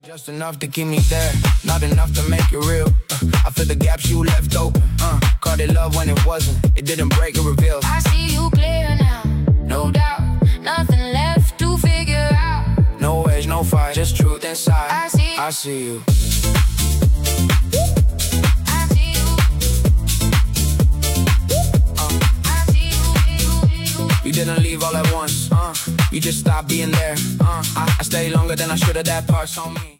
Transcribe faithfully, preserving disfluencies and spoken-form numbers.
Just enough to keep me there, not enough to make it real. uh, I feel the gaps you left open. uh, Called it love when it wasn't. It didn't break, it revealed. I see you clear now, no doubt. Nothing left to figure out. No edge, no fight, just truth inside. I see, I see you. I see you. uh, I see you. You didn't leave all at once. uh, You just stopped being there. uh, I, I stayed longer than I should've, that part's on me.